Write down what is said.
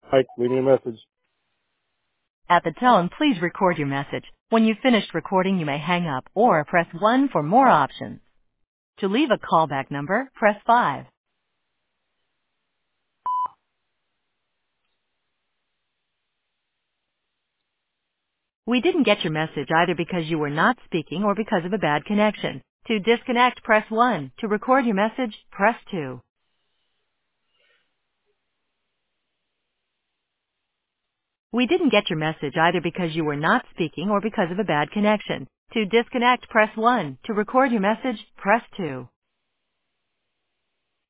Mike, leave me a message. At the tone, please record your message. When you've finished recording, you may hang up or press 1 for more options. To leave a callback number, press 5. We didn't get your message either because you were not speaking or because of a bad connection. To disconnect, press 1. To record your message, press 2. We didn't get your message either because you were not speaking or because of a bad connection. To disconnect, press 1. To record your message, press 2.